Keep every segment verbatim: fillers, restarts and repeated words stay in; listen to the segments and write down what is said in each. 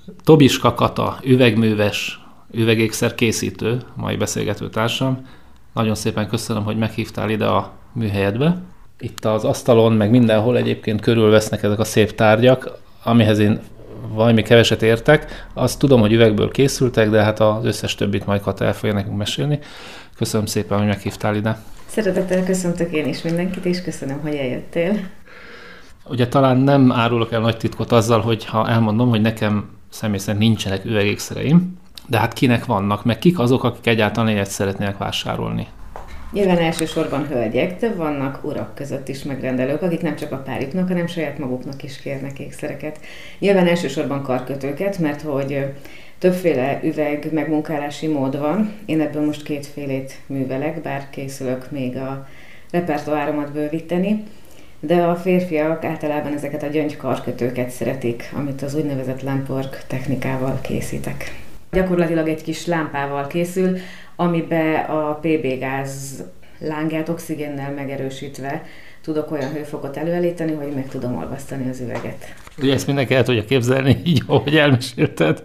Tobiska Kata, üvegműves, üvegékszer készítő, mai beszélgető társam. Nagyon szépen köszönöm, hogy meghívtál ide a műhelyedbe. Itt az asztalon, meg mindenhol egyébként körülvesznek ezek a szép tárgyak, amihez én valami keveset értek. Azt tudom, hogy üvegből készültek, de hát az összes többit majd Kata el fogja nekünk mesélni. Köszönöm szépen, hogy meghívtál ide. Szeretettel köszöntök én is mindenkit, és köszönöm, hogy eljöttél. Ugye talán nem árulok el nagy titkot azzal, hogy ha elmondom, hogy nekem személy szerint nincsenek üvegékszereim, de hát kinek vannak, meg kik azok, akik egyáltalán egyet szeretnének vásárolni? Nyilván elsősorban hölgyek, de vannak urak között is megrendelők, akik nem csak a párjuknak, hanem saját maguknak is kérnek ékszereket. Nyilván elsősorban karkötőket, mert hogy többféle üveg megmunkálási mód van. Én ebből most kétfélét művelek, bár készülök még a repertoáromat bővíteni. De a férfiak általában ezeket a gyöngy karkötőket szeretik, amit az úgynevezett lampwork technikával készítek. Gyakorlatilag egy kis lámpával készül, amiben a pé bé gáz lángját oxigénnel megerősítve tudok olyan hőfokot előállítani, hogy meg tudom olvasztani az üveget. Ugye ezt mindenki el tudja képzelni, így ahogy elmesélted.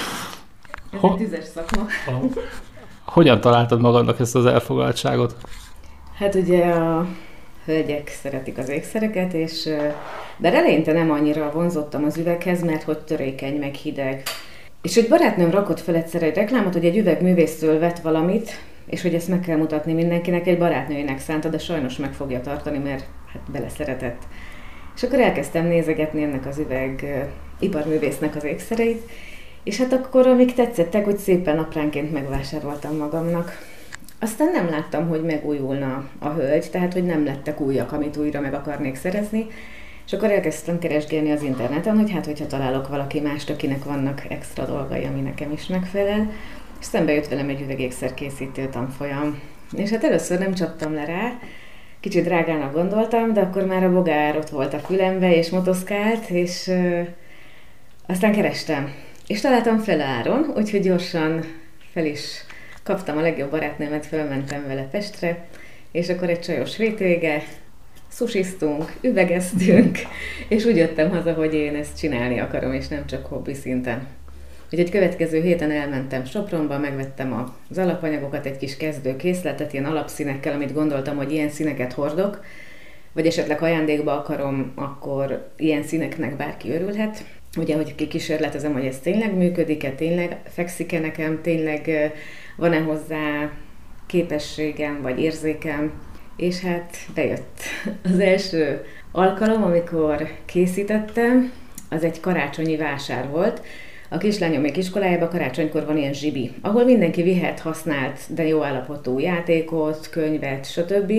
Ez Ho- egy tüzes szakma. Hogyan találtad magadnak ezt az elfoglaltságot? Hát ugye a hölgyek szeretik az ékszereket, és de eleinte nem annyira vonzottam az üveghez, mert hogy törékeny, meg hideg. És egy barátnőm rakott fel egyszer egy reklámot, hogy egy üvegművésztől vett valamit, és hogy ezt meg kell mutatni mindenkinek, egy barátnőjének szánta, de sajnos meg fogja tartani, mert hát beleszeretett. És akkor elkezdtem nézegetni ennek az üveg iparművésznek az ékszereit, és hát akkor, amik tetszettek, hogy szépen apránként megvásároltam magamnak. Aztán nem láttam, hogy megújulna a hölgy, tehát hogy nem lettek újak, amit újra meg akarnék szerezni, és akkor elkezdtem keresgélni az interneten, hogy hát, hogyha találok valaki mást, akinek vannak extra dolgai, ami nekem is megfelel, és szembe jött velem egy üvegékszerkészítő tanfolyam. És hát először nem csaptam le rá, kicsit drágának gondoltam, de akkor már a bogár ott volt a fülembe, és motoszkált, és ö, aztán kerestem. És találtam fel áron, úgyhogy gyorsan fel is kaptam a legjobb barátnőmet, fölmentem vele Pestre, és akkor egy csajos hétvége, sushiztunk, üvegeztünk, és úgy jöttem haza, hogy én ezt csinálni akarom, és nem csak hobbi szinten. Úgyhogy következő héten elmentem Sopronba, megvettem az alapanyagokat, egy kis kezdőkészletet, ilyen alapszínekkel, amit gondoltam, hogy ilyen színeket hordok, vagy esetleg ajándékba akarom, akkor ilyen színeknek bárki örülhet. Ugye, hogy kikísérletezem, hogy ez tényleg működik-e, tényleg fekszik-e nekem, tényleg van-e hozzá képességem, vagy érzékem, és hát bejött. Az első alkalom, amikor készítettem, az egy karácsonyi vásár volt. A kislányom még iskolájában karácsonykor van ilyen zsibi, ahol mindenki vihet használt, de jó állapotú játékot, könyvet, stb.,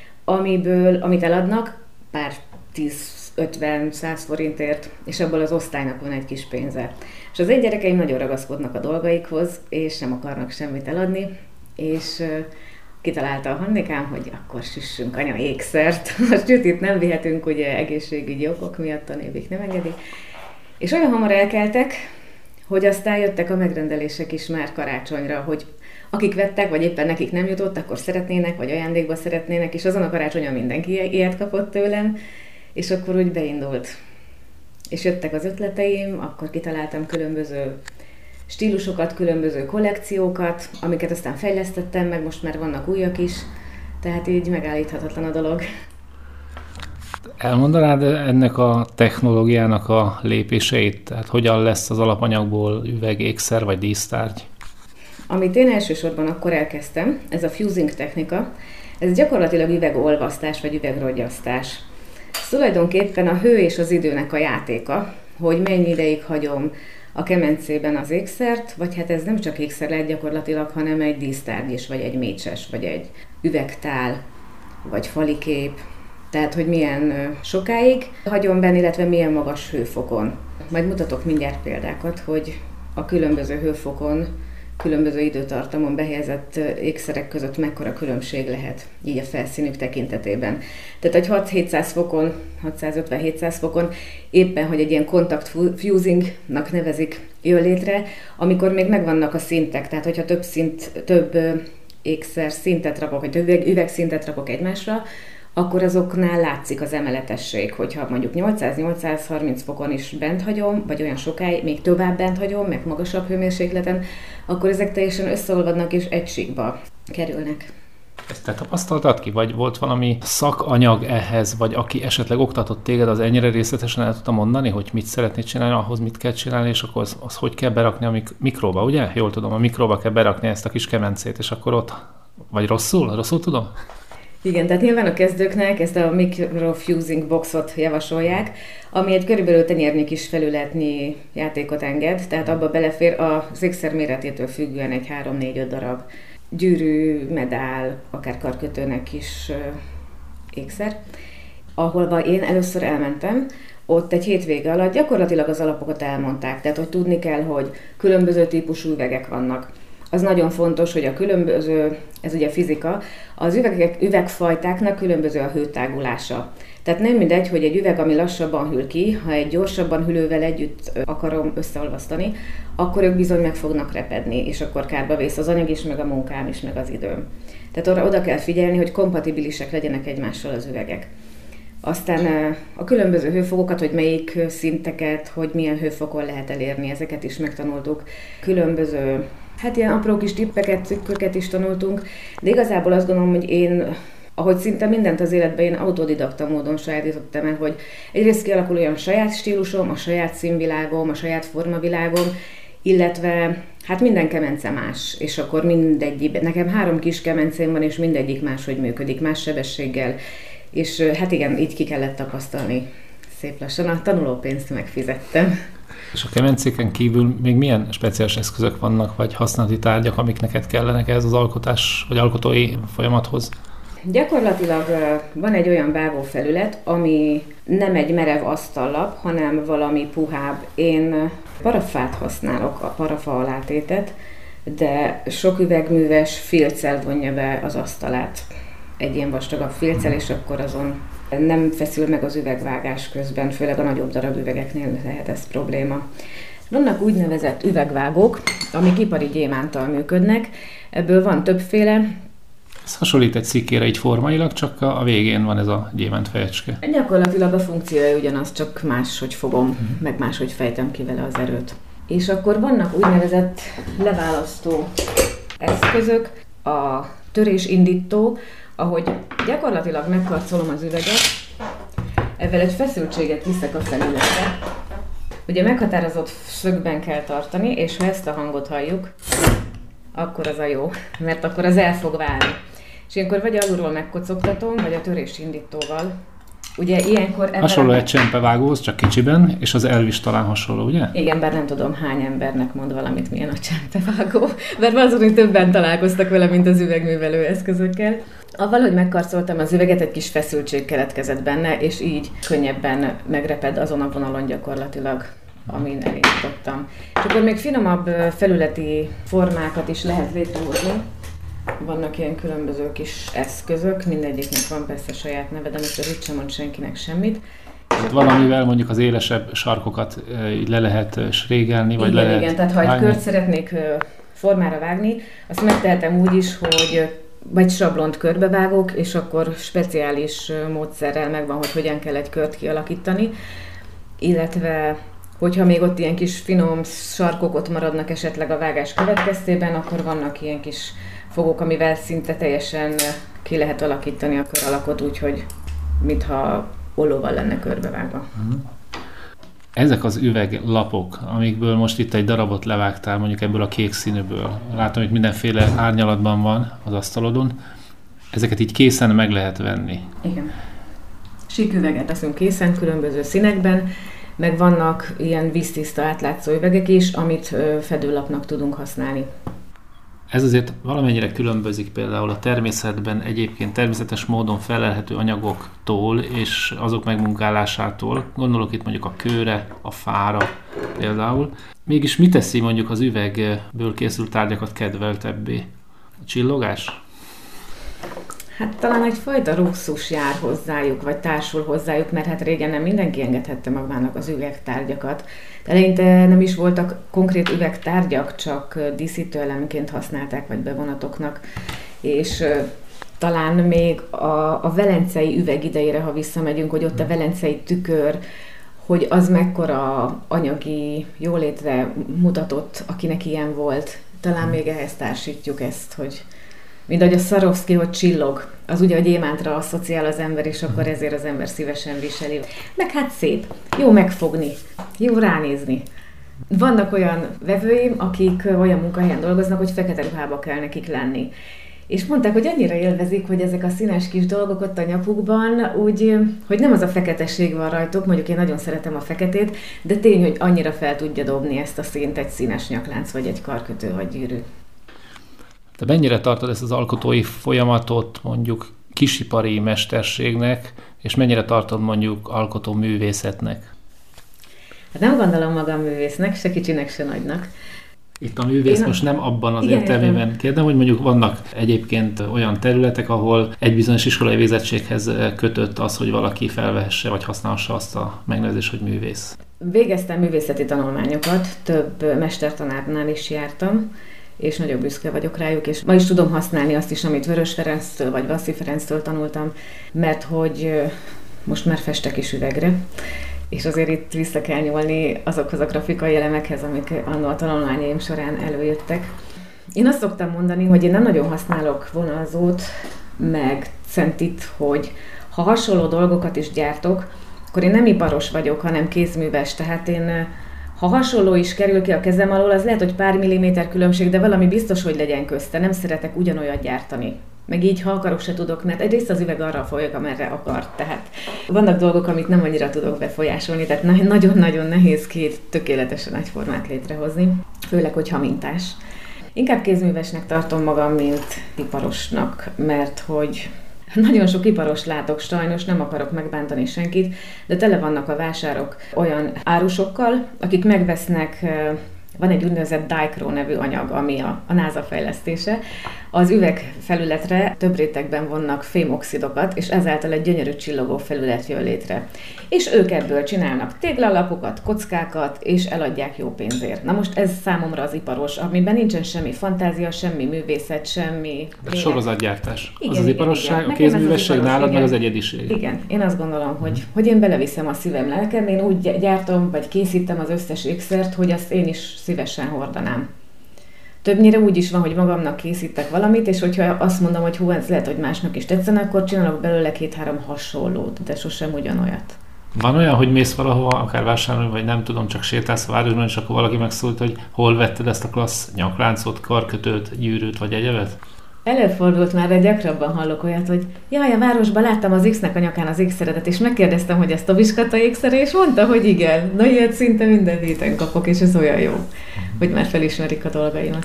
amiből, amit eladnak, pár tíz ötven-száz forintért, és abból az osztálynak van egy kis pénze. És az én gyerekeim nagyon ragaszkodnak a dolgaikhoz, és nem akarnak semmit eladni, és uh, kitalálta a Hannikám, hogy akkor süssünk anya ékszert. A sütit nem vihetünk, ugye egészségügyi okok miatt a névik nem engedik. És olyan hamar elkeltek, hogy aztán jöttek a megrendelések is már karácsonyra, hogy akik vettek, vagy éppen nekik nem jutott, akkor szeretnének, vagy ajándékba szeretnének, és azon a karácsonyon mindenki ilyet kapott tőlem, és akkor úgy beindult. És jöttek az ötleteim, akkor kitaláltam különböző stílusokat, különböző kollekciókat, amiket aztán fejlesztettem, meg most már vannak újak is, tehát így megállíthatatlan a dolog. Elmondanád ennek a technológiának a lépéseit? Tehát hogyan lesz az alapanyagból üvegékszer vagy dísztárgy? Amit én elsősorban akkor elkezdtem, ez a fusing technika, ez gyakorlatilag üvegolvasztás vagy üvegrogyasztás. Ez tulajdonképpen a hő és az időnek a játéka, hogy mennyi ideig hagyom a kemencében az ékszert, vagy hát ez nem csak ékszer lehet gyakorlatilag, hanem egy dísztárgy is, vagy egy mécses, vagy egy üvegtál, vagy falikép. Tehát, hogy milyen sokáig hagyom benne, illetve milyen magas hőfokon. Majd mutatok mindjárt példákat, hogy a különböző hőfokon, különböző időtartamon behelyezett ékszerek között mekkora különbség lehet, így a felszínük tekintetében. Tehát, hogy hat-hétszáz fokon, hatszázötven-hétszáz fokon éppen, hogy egy ilyen contact fusingnak nevezik, jön létre, amikor még megvannak a szintek, tehát hogyha több szint, több ékszer szintet rakok, vagy több üvegszintet rakok egymásra, akkor azoknál látszik az emeletesség, hogyha mondjuk nyolcszáz-nyolcszázharminc fokon is bent hagyom, vagy olyan sokáig, még tovább bent hagyom, meg magasabb hőmérsékleten, akkor ezek teljesen összeolvadnak és egy síkba kerülnek. Ezt te tapasztaltad ki? Vagy volt valami szakanyag ehhez, vagy aki esetleg oktatott téged, az ennyire részletesen el tudta mondani, hogy mit szeretnéd csinálni, ahhoz mit kell csinálni, és akkor az, az hogy kell berakni a mik- mikróba, ugye? Jól tudom, a mikróba kell berakni ezt a kis kemencét, és akkor ott, vagy rosszul? Rosszul tudom? Igen, tehát nyilván a kezdőknek ezt a microfusing boxot javasolják, ami egy körülbelül tenyérnyi kis felületnyi játékot enged, tehát abba belefér az ékszer méretétől függően egy három-négy-öt darab gyűrű, medál, akár karkötőnek is ékszer. Ahol én először elmentem, ott egy hétvége alatt gyakorlatilag az alapokat elmondták, tehát hogy tudni kell, hogy különböző típusú üvegek vannak. Az nagyon fontos, hogy a különböző, ez ugye fizika, az üvegek, üvegfajtáknak különböző a hőtágulása. Tehát nem mindegy, hogy egy üveg, ami lassabban hűl ki, ha egy gyorsabban hűlővel együtt akarom összeolvasztani, akkor ők bizony meg fognak repedni, és akkor kárba vész az anyag is, meg a munkám is, meg az időm. Tehát arra oda kell figyelni, hogy kompatibilisek legyenek egymással az üvegek. Aztán a különböző hőfokokat, hogy melyik szinteket, hogy milyen hőfokon lehet elérni, ezeket is megtanultuk. Különböző, hát ilyen apró kis tippeket, trükköket is tanultunk, de igazából azt gondolom, hogy én, ahogy szinte mindent az életben én autodidakta módon sajátítottam el, hogy egyrészt kialakul olyan saját stílusom, a saját színvilágom, a saját formavilágom, illetve hát minden kemence más, és akkor mindegyik, nekem három kis kemencém van, és mindegyik máshogy működik, más sebességgel, és hát igen, így ki kellett tapasztalni szép lassan, a tanulópénzt megfizettem. És a kemencéken kívül még milyen speciális eszközök vannak, vagy használati tárgyak, amik neked kellenek ehhez az alkotás, vagy alkotói folyamathoz? Gyakorlatilag van egy olyan vágófelület, ami nem egy merev asztallap, hanem valami puhább. Én parafát használok, a parafa alátétet, de sok üvegműves filccel vonja be az asztalát. Egy ilyen vastagabb filccel, és akkor azon nem feszül meg az üvegvágás közben, főleg a nagyobb darab üvegeknél lehet ez probléma. Vannak úgynevezett üvegvágók, amik ipari gyémántal működnek, ebből van többféle. Ez hasonlít egy szikkére így formailag, csak a végén van ez a gyémánt fejecske. Gyakorlatilag a funkciója ugyanaz, csak máshogy fogom, uh-huh. meg máshogy fejtem ki vele az erőt. És akkor vannak úgynevezett leválasztó eszközök, a törésindító, ahogy gyakorlatilag megkarcolom az üveget, ezzel egy feszültséget viszek a felületre. Ugye meghatározott szögben kell tartani, és ha ezt a hangot halljuk, akkor az a jó, mert akkor az el fog válni. És ilyenkor vagy alulról megkocogtatom, vagy a törésindítóval. Ugye ilyenkor... Hasonló egy csempevágóhoz, csak kicsiben, és az elv is talán hasonló, ugye? Igen, bár nem tudom hány embernek mond valamit, milyen a csempevágó, mert valószínűleg többen találkoztak vele, mint az üvegművelő eszközökkel. Avval, hogy megkarcoltam az üveget, egy kis feszültség keletkezett benne, és így könnyebben megreped azon a vonalon gyakorlatilag, amin elindítottam. És akkor még finomabb felületi formákat is lehet létrehozni. Vannak ilyen különböző kis eszközök, mindegyiknek van persze saját neve, de most ez itt sem mond senkinek semmit. Tehát valamivel mondjuk az élesebb sarkokat így le lehet srégelni, vagy igen, le lehet igen, tehát ha egy kört szeretnék formára vágni, azt megtehetem úgy is, hogy vagy sablont körbevágok, és akkor speciális módszerrel megvan, hogy hogyan kell egy kört kialakítani, illetve hogyha még ott ilyen kis finom sarkok ott maradnak esetleg a vágás következtében, akkor vannak ilyen kis fogók, amivel szinte teljesen ki lehet alakítani a kör alakot, úgyhogy mintha ollóval lenne körbevágva. Ezek az üveglapok, amikből most itt egy darabot levágtál, mondjuk ebből a kék színűből, látom, hogy mindenféle árnyalatban van az asztalodon, ezeket így készen meg lehet venni. Igen. Sík üveget teszünk készen, különböző színekben, meg vannak ilyen víztiszta átlátszó üvegek is, amit fedőlapnak tudunk használni. Ez azért valamennyire különbözik például a természetben egyébként természetes módon felelhető anyagoktól és azok megmunkálásától. Gondolok itt mondjuk a kőre, a fára például. Mégis mi teszi mondjuk az üvegből készült tárgyakat kedveltebbé? A csillogás? Hát talán egyfajta luxus jár hozzájuk, vagy társul hozzájuk, mert hát régen nem mindenki engedhette magának az üvegtárgyakat. Eleinte nem is voltak konkrét üvegtárgyak, csak díszítőelemként használták, vagy bevonatoknak. És talán még a, a velencei üveg idejére, ha visszamegyünk, hogy ott a velencei tükör, hogy az mekkora anyagi jólétre mutatott, akinek ilyen volt. Talán még ehhez társítjuk ezt, hogy mint ahogy a Swarovski, hogy csillog, az ugye a gyémántra asszociál az ember, és akkor ezért az ember szívesen viseli. Meg hát szép, jó megfogni, jó ránézni. Vannak olyan vevőim, akik olyan munkahelyen dolgoznak, hogy fekete ruhába kell nekik lenni. És mondták, hogy annyira élvezik, hogy ezek a színes kis dolgok ott a nyakukban, úgy, hogy nem az a feketesség van rajtuk, mondjuk én nagyon szeretem a feketét, de tény, hogy annyira fel tudja dobni ezt a színt egy színes nyaklánc, vagy egy karkötő, vagy gyűrű. Te mennyire tartod ezt az alkotói folyamatot mondjuk kisipari mesterségnek, és mennyire tartod mondjuk alkotó művészetnek? Hát nem gondolom magam művésznek, se kicsinek, se nagynak. Itt a művész Én most nem abban az értelmében kérdem, hogy mondjuk vannak egyébként olyan területek, ahol egy bizonyos iskolai végzettséghez kötött az, hogy valaki felvehesse vagy használhassa azt a megnevezést, hogy művész. Végeztem művészeti tanulmányokat, több mestertanárnál is jártam, és nagyon büszke vagyok rájuk, és ma is tudom használni azt is, amit Vörös Ferenctől vagy Vassy Ferenctől tanultam, mert hogy most már festek is üvegre, és azért itt vissza kell nyúlni azokhoz a grafikai elemekhez, amik anno a tanulmányaim során előjöttek. Én azt szoktam mondani, hogy én nem nagyon használok vonalzót, meg centit, hogy ha hasonló dolgokat is gyártok, akkor én nem iparos vagyok, hanem kézműves, tehát én ha hasonló is kerül ki a kezem alól, az lehet, hogy pár milliméter különbség, de valami biztos, hogy legyen közte. Nem szeretek ugyanolyat gyártani. Meg így, ha akarok, se tudok, mert egyrészt az üveg arra folyik, amerre akar. Tehát vannak dolgok, amit nem annyira tudok befolyásolni, tehát nagyon-nagyon nehéz két tökéletesen egyformát létrehozni, főleg, hogyha mintás. Inkább kézművesnek tartom magam, mint iparosnak, mert hogy nagyon sok iparos látok, sajnos nem akarok megbántani senkit, de tele vannak a vásárok olyan árusokkal, akik megvesznek, van egy úgynevezett Dichro nevű anyag, ami a, a NASA fejlesztése. Az üvegfelületre több rétegben vonnak fémoxidokat, és ezáltal egy gyönyörű csillogó felület jön létre. És ők ebből csinálnak téglalapokat, kockákat, és eladják jó pénzért. Na most ez számomra az iparos, amiben nincsen semmi fantázia, semmi művészet, semmi... De sorozatgyártás. Igen, az az iparosság, igen. A kézművesség nálad, igen. Meg az egyediség. Igen, én azt gondolom, hogy, hogy én beleviszem a szívem, lelkem, én úgy gyártom, vagy készítem az összes ékszert, hogy azt én is szívesen hordanám. Többnyire úgy is van, hogy magamnak készítek valamit, és hogyha azt mondom, hogy hú, ez lehet, hogy másnak is tetszene, akkor csinálok belőle két-három hasonlót, de sosem ugyanolyat. Van olyan, hogy mész valahova, akár vásárolni, vagy nem tudom, csak sétálsz a városban, és akkor valaki megszólít, hogy hol vetted ezt a klassz nyakláncot, karkötőt, gyűrűt, vagy egyebet? Előfordult már, de gyakrabban hallok olyat, hogy jaj, a városban láttam az X-nek a nyakán az ékszeredet, és megkérdeztem, hogy ezt a Viskata ékszere, és mondta, hogy igen. Na, ilyet szinte minden héten kapok, és ez olyan jó, hogy már felismerik a dolgaimat.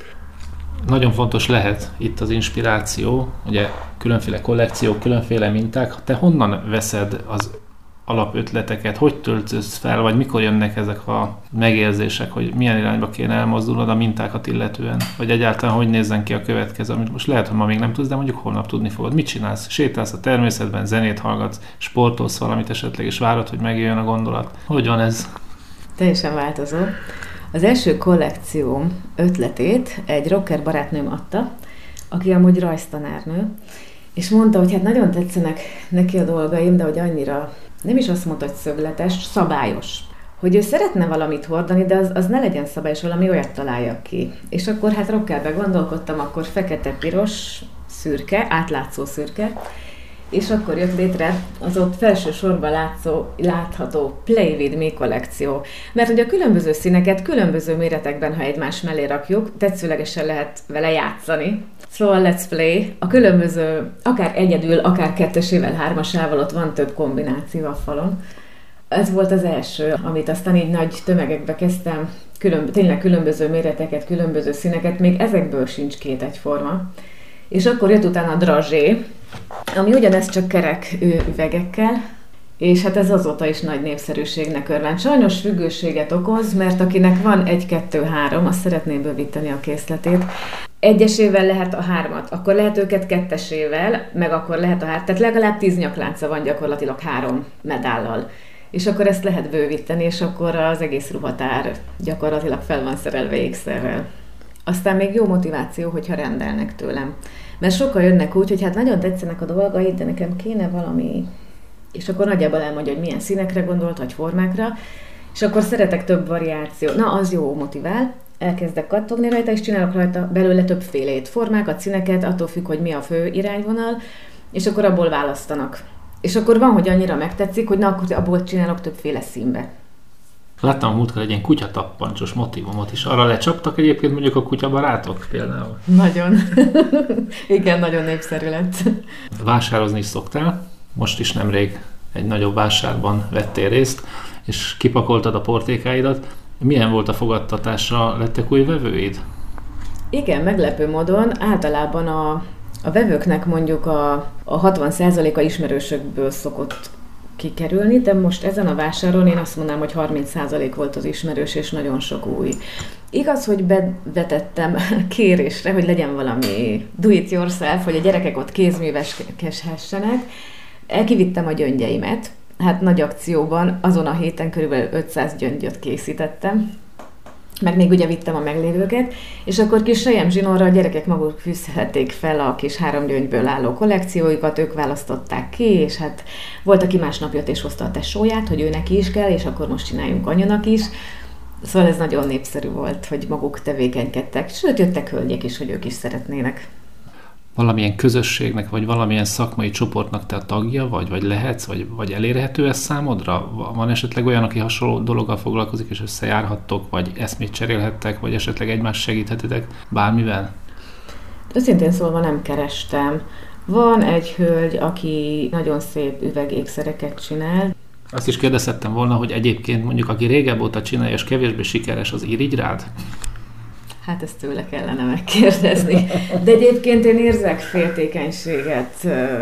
Nagyon fontos lehet itt az inspiráció, ugye különféle kollekciók, különféle minták. Te honnan veszed az alapötleteket, hogy töltesz fel, vagy mikor jönnek ezek a megérzések, hogy milyen irányba kéne elmozdulnod a mintákat illetően, vagy egyáltalán hogy nézzen ki a következő, amit most lehet, hogy ma még nem tudsz, de mondjuk holnap tudni fogod. Mit csinálsz? Sétálsz a természetben, zenét hallgatsz, sportolsz valamit esetleg, és várod, hogy megjöjjön a gondolat. Hogy van ez? Teljesen változó. Az első kollekcióm ötletét egy rocker barátnőm adta, aki amúgy rajztanárnő, és mondta, hogy hát nagyon tetszenek neki a dolgaim, de hogy annyira, nem is azt mondta, hogy szögletes, szabályos. Hogy ő szeretne valamit hordani, de az, az ne legyen szabályos, valami olyat találjak ki. És akkor hát rockerbe gondolkodtam, akkor fekete-piros, szürke, átlátszó szürke, és akkor jött létre az ott felső sorban látszó, látható Play With Me kollekció. Mert ugye a különböző színeket különböző méretekben, ha egymás mellé rakjuk, tetszőlegesen lehet vele játszani. Szóval let's play. A különböző, akár egyedül, akár kettesével, hármasával, ott van több kombináció a falon. Ez volt az első, amit aztán így nagy tömegekbe kezdtem, különb- tényleg különböző méreteket, különböző színeket, még ezekből sincs két egyforma. És akkor jött utána a drazsé, ami ugyanez csak kerek üvegekkel, és hát ez azóta is nagy népszerűségnek örvend. Sajnos függőséget okoz, mert akinek van egy, kettő, három, azt szeretné bővíteni a készletét. Egyesével lehet a hármat, akkor lehet őket kettesével, meg akkor lehet a három, tehát legalább tíz nyaklánca van gyakorlatilag három medállal. És akkor ezt lehet bővíteni, és akkor az egész ruhatár gyakorlatilag fel van szerelve ékszerrel. Aztán még jó motiváció, hogyha rendelnek tőlem. Mert sokan jönnek úgy, hogy hát nagyon tetszenek a dolgaid, de nekem kéne valami, és akkor nagyjából elmondja, hogy milyen színekre gondolt, vagy formákra, és akkor szeretek több variáció. Na, az jó motivál. Elkezdek kattogni rajta, és csinálok rajta belőle többfélét. Formákat, színeket, attól függ, hogy mi a fő irányvonal, és akkor abból választanak. És akkor van, hogy annyira megtetszik, hogy na, akkor abból csinálok többféle színbe. Láttam a múltkor egy ilyen kutyatappancsos motívumot is. Arra lecsaptak egyébként mondjuk a kutyabarátok például? Nagyon. Igen, nagyon népszerű lett. Vásározni is szoktál. Most is nemrég egy nagyobb vásárban vettél részt, és kipakoltad a portékáidat. Milyen volt a fogadtatásra? Lettek új vevőid? Igen, meglepő módon általában a, a vevőknek mondjuk a, a hatvan százaléka ismerősökből szokott kikerülni, de most ezen a vásáron én azt mondanám, hogy harminc százalék volt az ismerős, és nagyon sok új. Igaz, hogy bevetettem kérésre, hogy legyen valami do it yourself, hogy a gyerekek ott kézműveskeshessenek. Elkivittem a gyöngyeimet. Hát nagy akcióban azon a héten körülbelül ötszáz gyöngyöt készítettem, meg még ugye vittem a meglévőket, és akkor kis selyemzsinórra a gyerekek maguk fűzhették fel a kis három gyöngyből álló kollekcióikat, ők választották ki, és hát volt, aki másnap jött és hozta a tesóját, hogy ő neki is kell, és akkor most csináljunk anyanak is. Szóval ez nagyon népszerű volt, hogy maguk tevékenykedtek, sőt jöttek hölgyek is, hogy ők is szeretnének. Valamilyen közösségnek, vagy valamilyen szakmai csoportnak te a tagja, vagy, vagy lehetsz, vagy, vagy elérhető ez számodra? Van esetleg olyan, aki hasonló dologgal foglalkozik, és összejárhattok, vagy eszmét cserélhettek, vagy esetleg egymást segíthetitek bármivel? Őszintén szólva nem kerestem. Van egy hölgy, aki nagyon szép üvegékszereket csinál. Azt is kérdezhettem volna, hogy egyébként mondjuk, aki régebb óta csinálja, és kevésbé sikeres, az irigy rád? Hát ezt tőle kellene megkérdezni. De egyébként én érzek féltékenységet.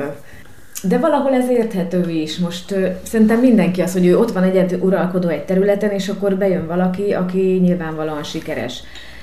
De valahol ez érthető is. Most szerintem mindenki az, hogy ő ott van egyed uralkodó egy területen, és akkor bejön valaki, aki nyilvánvalóan sikeres.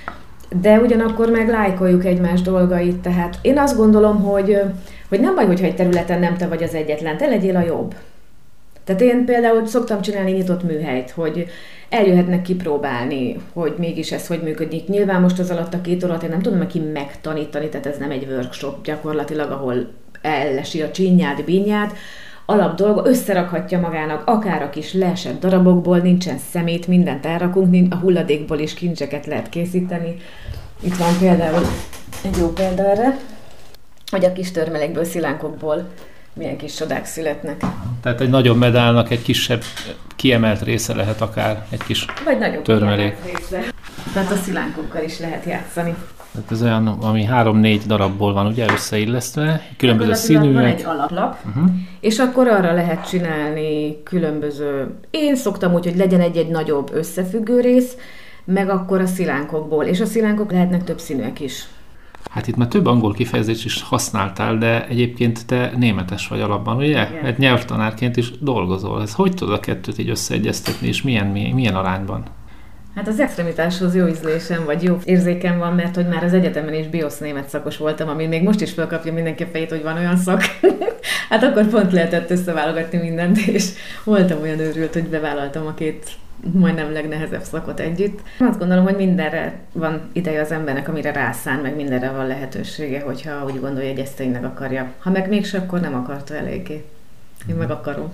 De ugyanakkor meg lájkoljuk egymás dolgait, tehát én azt gondolom, hogy, hogy nem baj, hogyha egy területen nem te vagy az egyetlen, te legyél a jobb. Tehát én például szoktam csinálni nyitott műhelyt, hogy eljöhetnek kipróbálni, hogy mégis ez hogy működik. Nyilván most az alatt a két órát én nem tudom neki megtanítani, tehát ez nem egy workshop gyakorlatilag, ahol ellesi a csinyát, bínyát. Alap dolga, összerakhatja magának akár a kis leesett darabokból, nincsen szemét, mindent elrakunk, a hulladékból is kincseket lehet készíteni. Itt van például egy jó példa erre, hogy a kis törmelékből, szilánkokból milyen kis csodák születnek. Tehát egy nagyobb medálnak egy kisebb kiemelt része lehet akár egy kis vagy nagyobb törmelék. Része. Tehát a szilánkokkal is lehet játszani. Tehát ez olyan, ami három-négy darabból van ugye összeillesztve, különböző színűek. Van egy alaplap, uh-huh. És akkor arra lehet csinálni különböző... Én szoktam úgy, hogy legyen egy-egy nagyobb összefüggő rész, meg akkor a szilánkokból, és a szilánkok lehetnek több színűek is. Hát itt már több angol kifejezést is használtál, de egyébként te németes vagy alapban, ugye? Igen. Hát nyelvtanárként is dolgozol. Ez hogy tudod a kettőt így összeegyeztetni, és milyen, milyen arányban? Hát az extremitáshoz jó ízlésem, vagy jó érzékem van, mert hogy már az egyetemen is biosz német szakos voltam, ami még most is felkapja mindenki a fejét, hogy van olyan szak. Hát akkor pont lehetett összeválogatni mindent, és voltam olyan őrült, hogy bevállaltam a két majdnem legnehezebb szakot együtt. Azt gondolom, hogy mindenre van ideje az embernek, amire rászán, meg mindenre van lehetősége, hogyha úgy gondolja, hogy ezt tényleg akarja. Ha meg mégse, akkor nem akarta eléggé. Én meg akarom.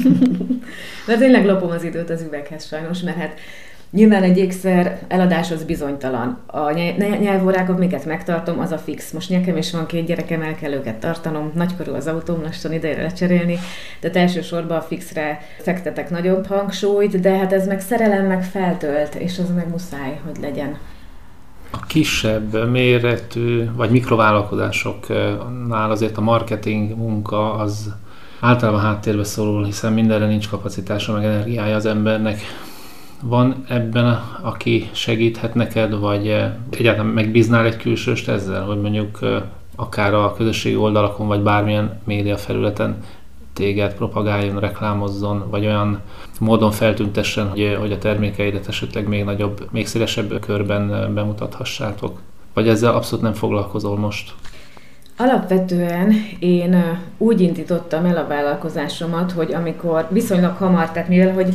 De tényleg lopom az időt az üveghez sajnos, mert hát nyilván egy ékszer eladás az bizonytalan. A nyelvórákat, miket megtartom, az a fix. Most nekem is van két gyerekem, el kell őket tartanom, nagykorú az autóm, lassan idejére lecserélni, de elsősorban a fixre fektetek nagyobb hangsúlyt, de hát ez meg szerelem, meg feltölt, és az meg muszáj, hogy legyen. A kisebb méretű, vagy mikrovállalkozásoknál azért a marketing munka az általában háttérbe szorul, hiszen mindenre nincs kapacitása, meg energiája az embernek. Van ebben, a, aki segíthet neked, vagy egyáltalán megbíznál egy külsőst ezzel, hogy mondjuk akár a közösségi oldalakon, vagy bármilyen média felületen téged propagáljon, reklámozzon, vagy olyan módon feltüntessen, hogy, hogy a termékeidet esetleg még nagyobb, még szélesebb körben bemutathassátok? Vagy ezzel abszolút nem foglalkozol most? Alapvetően én úgy indítottam el a vállalkozásomat, hogy amikor viszonylag hamar, tehát mivel hogy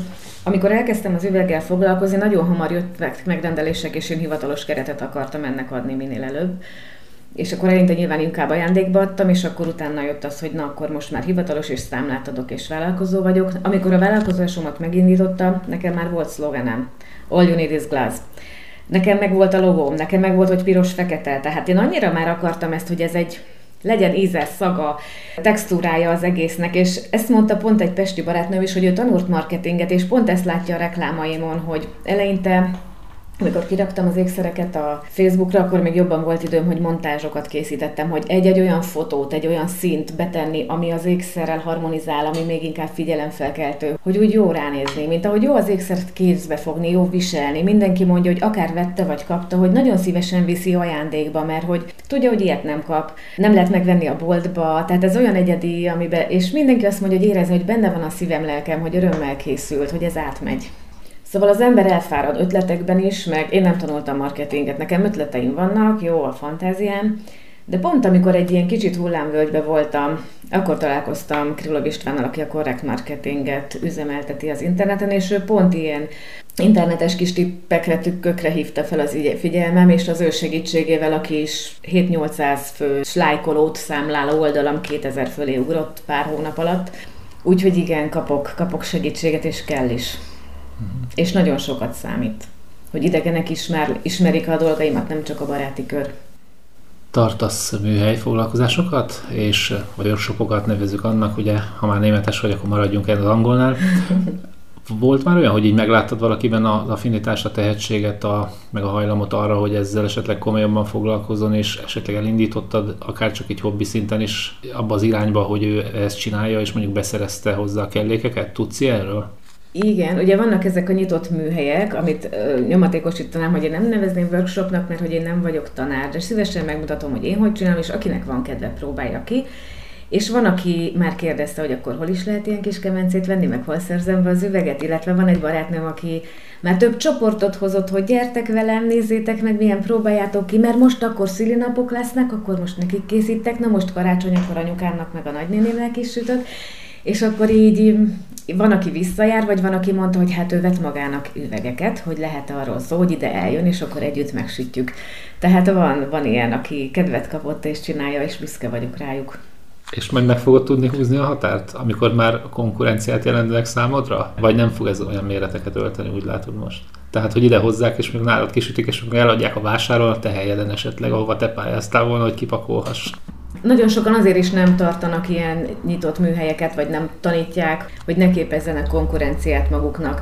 Amikor elkezdtem az üveggel foglalkozni, nagyon hamar jöttek megrendelések, és én hivatalos keretet akartam ennek adni minél előbb. És akkor eleinte nyilván inkább ajándékba adtam, és akkor utána jött az, hogy na, akkor most már hivatalos, és számlát adok, és vállalkozó vagyok. Amikor a vállalkozásomat megindítottam, nekem már volt szlogenem. All you need is glass. Nekem meg volt a logóm, nekem meg volt, hogy piros-fekete. Tehát én annyira már akartam ezt, hogy ez egy legyen íze, szaga, textúrája az egésznek, és ezt mondta pont egy pesti barátnőm is, hogy ő tanult marketinget, és pont ezt látja a reklámaimon, hogy eleinte, amikor kiraktam az ékszereket a Facebookra, akkor még jobban volt időm, hogy montázsokat készítettem, hogy egy-egy olyan fotót, egy olyan színt betenni, ami az ékszerrel harmonizál, ami még inkább figyelemfelkeltő, hogy úgy jó ránézni, mint ahogy jó az ékszert kézbe fogni, jó viselni. Mindenki mondja, hogy akár vette vagy kapta, hogy nagyon szívesen viszi ajándékba, mert hogy tudja, hogy ilyet nem kap, nem lehet megvenni a boltba, tehát ez olyan egyedi, amiben, és mindenki azt mondja, hogy érezni, hogy benne van a szívem, lelkem, hogy örömmel készült, hogy ez átmegy. Szóval az ember elfárad ötletekben is, meg én nem tanultam marketinget, nekem ötleteim vannak, jó a fantáziám, de pont amikor egy ilyen kicsit hullámvölgybe voltam, akkor találkoztam Krylov Istvánnal, aki a Correct Marketinget üzemelteti az interneten, és ő pont ilyen internetes kis tippekre, tükkökre hívta fel az figyelmem, és az ő segítségével, aki is hét-nyolcszáz fő lájkolót számláló oldalam kétezer fölé ugrott pár hónap alatt, úgyhogy igen, kapok, kapok segítséget, és kell is. Uh-huh. És nagyon sokat számít, hogy idegenek ismer, ismerik a dolgaimat, nem csak a baráti kör. Tartasz műhely foglalkozásokat, és workshopokat nevezzük annak, ugye, ha már németes vagy, akkor maradjunk el az angolnál. Volt már olyan, hogy így megláttad valakiben az affinitást, a tehetséget, a, meg a hajlamot arra, hogy ezzel esetleg komolyabban foglalkozzon, és esetleg elindítottad, akár csak egy hobbi szinten is abba az irányba, hogy ő ezt csinálja, és mondjuk beszerezte hozzá a kellékeket? Tudsz erről? Igen, ugye vannak ezek a nyitott műhelyek, amit ö, nyomatékosítanám, hogy én nem nevezném workshopnak, mert hogy én nem vagyok tanár, de szívesen megmutatom, hogy én hogy csinálom, és akinek van kedve, próbálja ki. És van, aki már kérdezte, hogy akkor hol is lehet ilyen kis kemencét venni, meg hol szerzem be az üveget, illetve van egy barátnőm, aki már több csoportot hozott, hogy gyertek velem, nézzétek meg, milyen próbáljátok ki, mert most akkor szülinapok lesznek, akkor most nekik készítek, na most karácsonykor anyukámnak, meg a nagynénémnek is sütök, és akkor így van, aki visszajár, vagy van, aki mondta, hogy hát ő vett magának üvegeket, hogy lehet arról szó, hogy ide eljön, és akkor együtt megsütjük. Tehát van, van ilyen, aki kedvet kapott és csinálja, és büszke vagyok rájuk. És majd meg fogod tudni húzni a határt, amikor már a konkurenciát jelentenek számodra? Vagy nem fog ez olyan méreteket ölteni, úgy látod most? Tehát, hogy ide hozzák, és még nálad kisütik, és még eladják a vásáron a te helyeden esetleg, ahova te pályáztál volna, hogy kipakolhass. Nagyon sokan azért is nem tartanak ilyen nyitott műhelyeket, vagy nem tanítják, hogy ne képezzenek konkurenciát maguknak.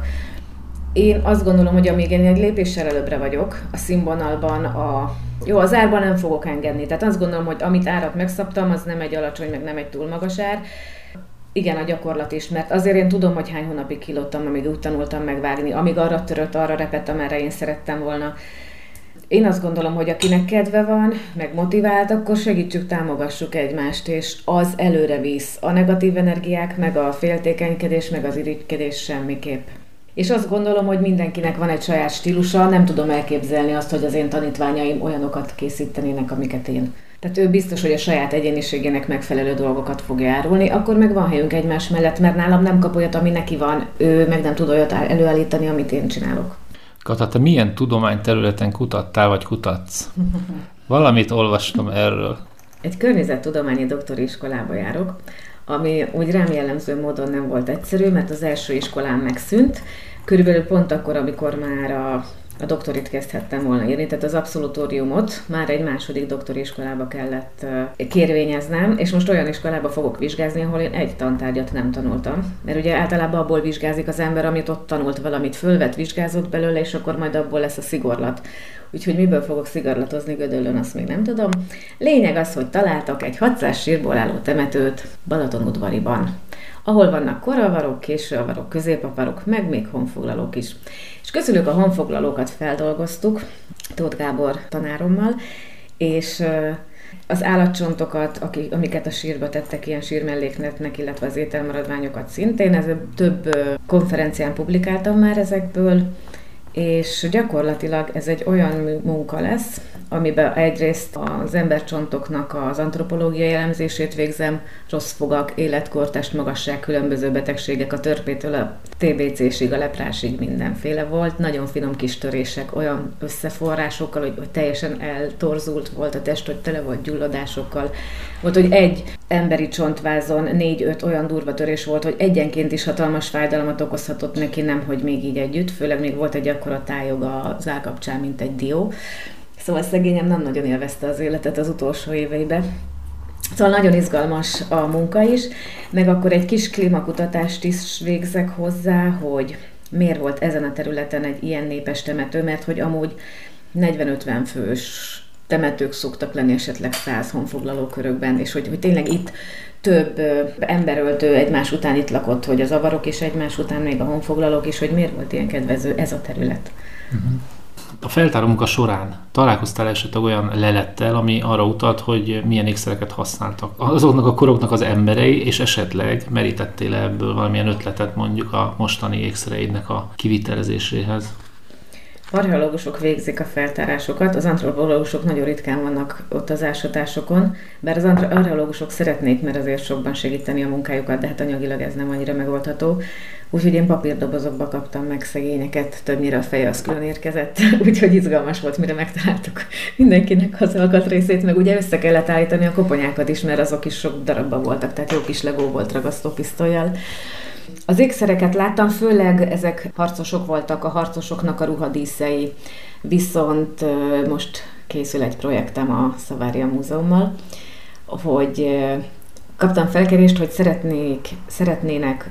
Én azt gondolom, hogy amíg én egy lépéssel előbbre vagyok, a színvonalban, a... jó, az árban nem fogok engedni. Tehát azt gondolom, hogy amit árat megszabtam, az nem egy alacsony, meg nem egy túl magas ár. Igen, a gyakorlat is, mert azért én tudom, hogy hány hónapig kilottam, amíg úgy tanultam megvágni, amíg arra törött, arra repett, amerre én szerettem volna. Én azt gondolom, hogy akinek kedve van, meg motivált, akkor segítsük, támogassuk egymást, és az előre visz. A negatív energiák, meg a féltékenykedés, meg az irigykedés semmiképp. És azt gondolom, hogy mindenkinek van egy saját stílusa, nem tudom elképzelni azt, hogy az én tanítványaim olyanokat készítenének, amiket én. Tehát ő biztos, hogy a saját egyéniségének megfelelő dolgokat fog árulni, akkor meg van helyünk egymás mellett, mert nálam nem kap olyat, ami neki van, ő meg nem tud olyat előállítani, amit én csinálok. Kata, te milyen tudományterületen kutattál, vagy kutatsz? Valamit olvastam erről. Egy környezettudományi doktori iskolába járok, ami úgy rám jellemző módon nem volt egyszerű, mert az első iskolám megszűnt, körülbelül pont akkor, amikor már a, a doktorit kezdhettem volna írni, tehát az abszolutóriumot már egy második doktori iskolába kellett uh, kérvényeznem, és most olyan iskolába fogok vizsgázni, ahol én egy tantárgyat nem tanultam, mert ugye általában abból vizsgázik az ember, amit ott tanult, valamit fölvett, vizsgázott belőle, és akkor majd abból lesz a szigorlat. Úgyhogy miből fogok szigorlatozni Gödöllőn, azt még nem tudom. Lényeg az, hogy találtak egy hatszáz sírból álló temetőt Balatonudvariban, ahol vannak koravarok, későavarok, középavarok, meg még honfoglalók is. És közülük a honfoglalókat feldolgoztuk Tóth Gábor tanárommal, és az állatcsontokat, amiket a sírba tettek, ilyen sírmellékletnek, illetve az ételmaradványokat szintén, ez több konferencián publikáltam már ezekből, és gyakorlatilag ez egy olyan munka lesz, amiben egyrészt az embercsontoknak az antropológiai elemzését végzem, rossz fogak, életkor, testmagasság, különböző betegségek, a törpétől a té bé césig, a leprásig mindenféle volt. Nagyon finom kis törések, olyan összeforrásokkal, hogy, hogy teljesen eltorzult volt a test, hogy tele volt gyulladásokkal. Volt, hogy egy emberi csontvázon négy-öt olyan durva törés volt, hogy egyenként is hatalmas fájdalmat okozhatott neki, nem hogy még így együtt, főleg még volt egy akkora tájog az állkapcsán, mint egy dió. Szóval szegényem nem nagyon élvezte az életet az utolsó éveiben. Szóval nagyon izgalmas a munka is, meg akkor egy kis klímakutatást is végzek hozzá, hogy miért volt ezen a területen egy ilyen népes temető, mert hogy amúgy negyven-ötven fős temetők szoktak lenni esetleg száz honfoglaló körökben, és hogy, hogy tényleg itt több emberöltő egymás után itt lakott, hogy az avarok is egymás után, még a honfoglalók is, hogy miért volt ilyen kedvező ez a terület. Uh-huh. A feltáró munka során találkoztál esetleg olyan lelettel, ami arra utalt, hogy milyen ékszereket használtak azoknak a koroknak az emberei, és esetleg merítettél ebből valamilyen ötletet mondjuk a mostani ékszereidnek a kivitelezéséhez? Archeológusok végzik a feltárásokat, az antropológusok nagyon ritkán vannak ott az ásatásokon, bár az archeológusok szeretnék, mert azért sokban segíteni a munkájukat, de hát anyagilag ez nem annyira megoldható. Úgyhogy én papírdobozokba kaptam meg szegényeket, többnyire a feje az külön érkezett, úgyhogy izgalmas volt, mire megtaláltuk mindenkinek az alkatrészét, meg ugye össze kellett állítani a koponyákat is, mert azok is sok darabban voltak, tehát jó kis legó volt ragasztópisztollyal. Az ékszereket láttam, főleg ezek harcosok voltak, a harcosoknak a ruhadíszei, viszont most készül egy projektem a Savaria Múzeummal, hogy kaptam felkérést, hogy szeretnék, szeretnének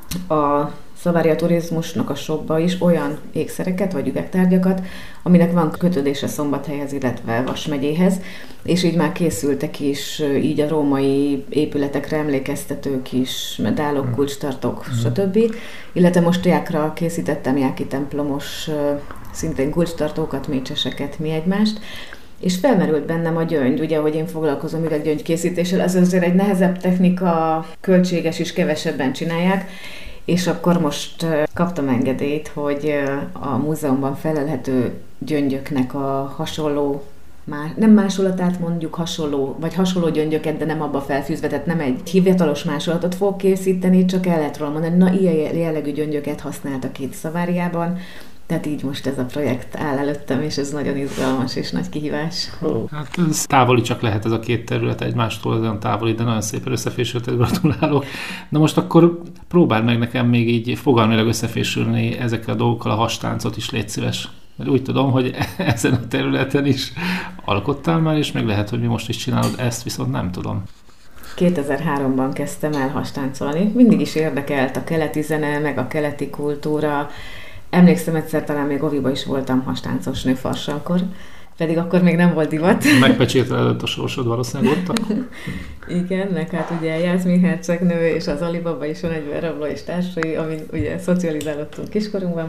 a Savaria Turizmusnak a shopba is olyan ékszereket vagy üvegtárgyakat, aminek van kötődése Szombathelyhez, illetve Vas megyéhez, és így már készültek is így a római épületekre emlékeztető kis medálok, kulcstartók, mm. stb. Illetve most Jákra készítettem Jáki templomos szintén kulcstartókat, mécseseket, mi egymást, és felmerült bennem a gyöngy, ugye, hogy én foglalkozom üveggyöngy készítéssel, az azért egy nehezebb technika, költséges is, kevesebben csinálják, és akkor most kaptam engedélyt, hogy a múzeumban felelhető gyöngyöknek a hasonló, nem másolatát mondjuk hasonló, vagy hasonló gyöngyöket, de nem abba felfűzve, tehát nem egy hivatalos másolatot fog készíteni, csak el lehet róla mondani, na ilyen jellegű gyöngyöket használtak itt Szaváriában, tehát így most ez a projekt áll előttem, és ez nagyon izgalmas és nagy kihívás. Oh. Hát ez távoli csak lehet ez a két terület egymástól, ez olyan távoli, de nagyon szépen összefésültet, gratulálok. Na most akkor próbáld meg nekem még így fogalmilag összefésülni ezekkel a dolgokkal, a hastáncot is, légy szíves. Mert úgy tudom, hogy ezen a területen is alkottál már, és meg lehet, hogy mi most is csinálod, ezt viszont nem tudom. kétezer-háromban kezdtem el hastáncolni. Mindig is érdekelt a keleti zene, meg a keleti kultúra. Emlékszem, egyszer talán még oviba is voltam hastáncos nő farsankor, pedig akkor még nem volt divat. Megpecsételed a sorsod valószínűleg ott akkor? Igen, meg hát ugye Jászmin hercegnő és az Alibaba is van egy verrabló és társai, amin ugye szocializálódtunk kiskorunkban.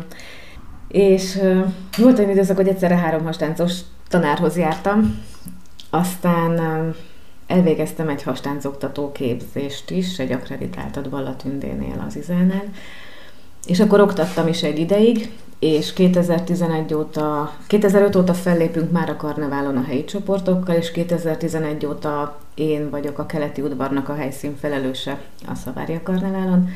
És uh, volt egy időszak, hogy egyszerre három hastáncos tanárhoz jártam, aztán uh, elvégeztem egy hastáncoktató képzést is, egy akreditáltat Ballatündénél az Izánál, és akkor oktattam is egy ideig, és kétezer-tizenegy óta, kétezer-öt óta fellépünk már a karneválon a helyi csoportokkal, és kétezer-tizenegy óta én vagyok a keleti udvarnak a helyszín felelőse a Savaria karneválon.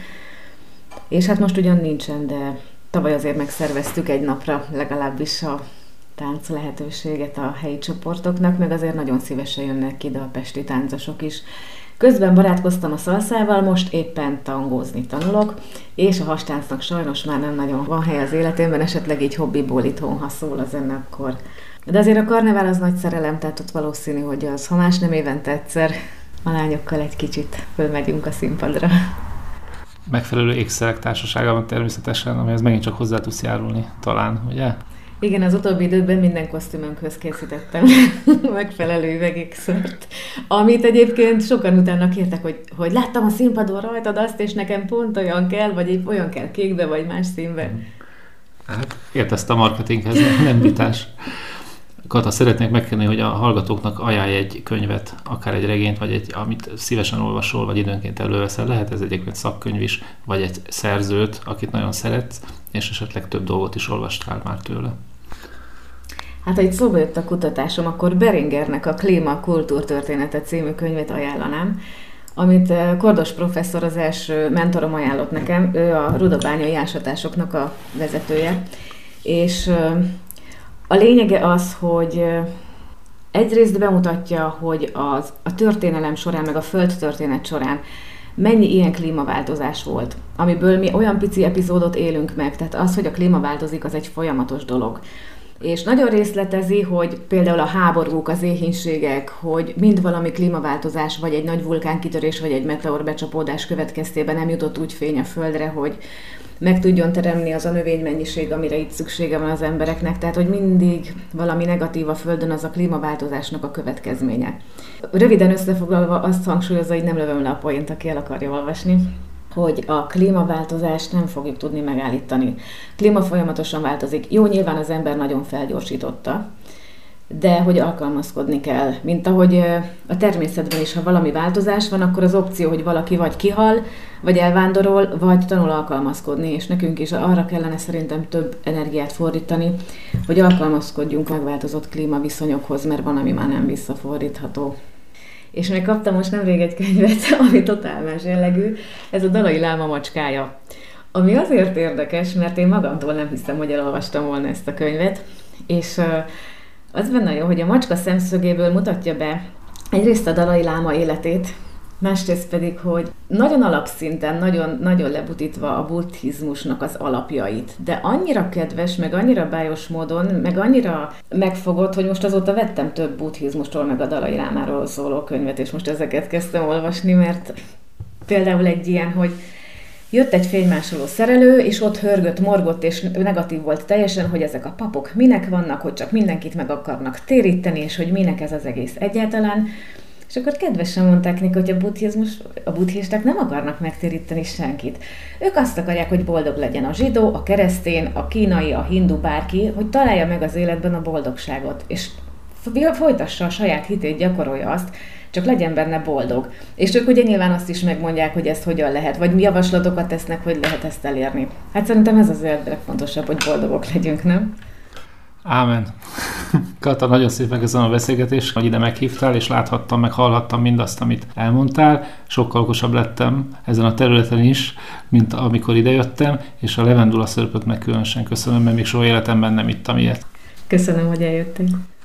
És hát most ugyan nincsen, de tavaly azért megszerveztük egy napra legalábbis a tánc lehetőséget a helyi csoportoknak, meg azért nagyon szívesen jönnek ide a pesti táncosok is. Közben barátkoztam a szalszával, most éppen tangózni tanulok, és a hastáncnak sajnos már nem nagyon van hely az életemben, esetleg így hobbiból itthon, ha szól a zene, akkor. De azért a karnevál az nagy szerelem, tehát ott valószínű, hogy az, ha más nem évente egyszer, a lányokkal egy kicsit fölmegyünk a színpadra. Megfelelő ékszerek társaságában természetesen, amihez megint csak hozzá tudsz járulni, talán, ugye? Igen, az utóbbi időben minden kosztümönkhöz készítettem megfelelő üvegékszert, amit egyébként sokan utána kértek, hogy, hogy láttam a színpadon rajtad azt, és nekem pont olyan kell, vagy épp olyan kell kékbe, vagy más színbe. Hát értezte a marketinghez, nem vitás. Kata, szeretnék megkérni, hogy a hallgatóknak ajánlj egy könyvet, akár egy regényt, vagy egy, amit szívesen olvasol, vagy időnként előveszel. Lehet ez egyébként szakkönyv is, vagy egy szerzőt, akit nagyon szeretsz, és esetleg több dolgot is olvastál már tőle. Hát, ha itt szóba jött a kutatásom, akkor Beringernek a Klíma kultúrtörténete című könyvet ajánlanám, amit Kordos professzor, az első mentorom ajánlott nekem, ő a rudabányai ásatásoknak a vezetője, és a lényege az, hogy egyrészt bemutatja, hogy az, a történelem során, meg a földtörténet során mennyi ilyen klímaváltozás volt, amiből mi olyan pici epizódot élünk meg, tehát az, hogy a klíma változik, az egy folyamatos dolog. És nagyon részletezi, hogy például a háborúk, az éhínségek, hogy mind valami klímaváltozás, vagy egy nagy vulkánkitörés, vagy egy meteorbecsapódás következtében nem jutott úgy fény a földre, hogy meg tudjon teremni az a növénymennyiség, amire itt szüksége van az embereknek. Tehát, hogy mindig valami negatív a földön, az a klímaváltozásnak a következménye. Röviden összefoglalva azt hangsúlyozza, hogy nem lövöm le a poént, aki el akarja olvasni, hogy a klímaváltozást nem fogjuk tudni megállítani. Klíma folyamatosan változik. Jó, nyilván az ember nagyon felgyorsította, de hogy alkalmazkodni kell. Mint ahogy a természetben is, ha valami változás van, akkor az opció, hogy valaki vagy kihal, vagy elvándorol, vagy tanul alkalmazkodni, és nekünk is arra kellene szerintem több energiát fordítani, hogy alkalmazkodjunk megváltozott klímaviszonyokhoz, mert van, ami már nem visszafordítható. És még kaptam most nemrég egy könyvet, ami totál más jellegű, ez a Dalai Láma macskája. Ami azért érdekes, mert én magamtól nem hiszem, hogy elolvastam volna ezt a könyvet, és az benne jó, hogy a macska szemszögéből mutatja be egyrészt a Dalai Láma életét, másrészt pedig, hogy nagyon alapszinten, nagyon, nagyon lebutítva a buddhizmusnak az alapjait, de annyira kedves, meg annyira bájos módon, meg annyira megfogott, hogy most azóta vettem több buddhizmustól, meg a Dalai Lámáról szóló könyvet, és most ezeket kezdtem olvasni, mert például egy ilyen, hogy jött egy fénymásoló szerelő, és ott hörgött, morgott, és negatív volt teljesen, hogy ezek a papok minek vannak, hogy csak mindenkit meg akarnak téríteni, és hogy minek ez az egész egyáltalán. És akkor kedvesen mondták neki, hogy a buddhizmus, a buddhisták nem akarnak megtéríteni senkit. Ők azt akarják, hogy boldog legyen a zsidó, a keresztény, a kínai, a hindu, bárki, hogy találja meg az életben a boldogságot. És folytassa a saját hitét, gyakorolja azt, csak legyen benne boldog. És ők ugye nyilván azt is megmondják, hogy ezt hogyan lehet, vagy javaslatokat tesznek, hogy lehet ezt elérni. Hát szerintem ez az legfontosabb, hogy boldogok legyünk, nem? Ámen. Kata, nagyon szépen köszönöm a beszélgetést, hogy ide meghívtál, és láthattam, meg hallhattam mindazt, amit elmondtál. Sokkal okosabb lettem ezen a területen is, mint amikor idejöttem, és a levendula szörpöt meg különösen köszönöm, mert még soha életemben nem ittam ilyet. Köszönöm, hogy eljöttél.